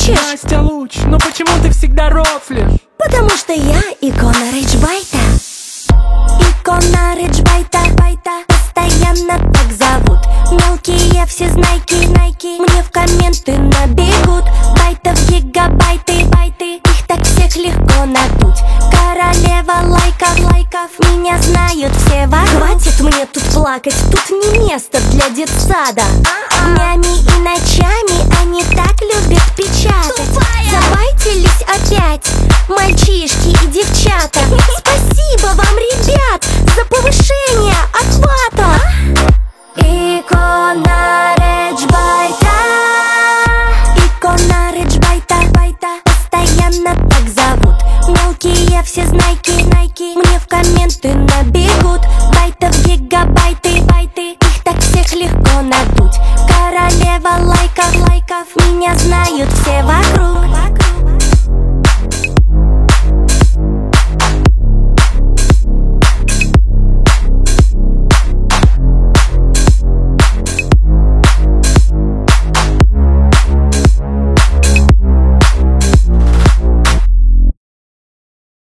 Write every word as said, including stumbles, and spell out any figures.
хочешь? Настя луч, но почему ты всегда рофлишь? Потому что я икона рейджбайта. Икона рейджбайта, байта. Постоянно так зовут. Мелкие все знайки, найки мне в комменты набегут. Байтов гигабайты, байты. Их так всех легко надуть. Королева лайков, лайков. Меня знают все вокруг. Хватит мне тут плакать, тут не место для детсада. Днями и ночами они так любят печатать. Забайтились опять мальчишки и девчата. Спасибо вам, ребят, за повышение охвата. Икона рейджбайта. Икона рейджбайта, байта. Постоянно так зовут. Мелкие все знайки, найки мне в комменты набегут. Байтов гигабайты, байты. Их так всех легко надуть. Королева лайков, лайков. Меня знают все вокруг.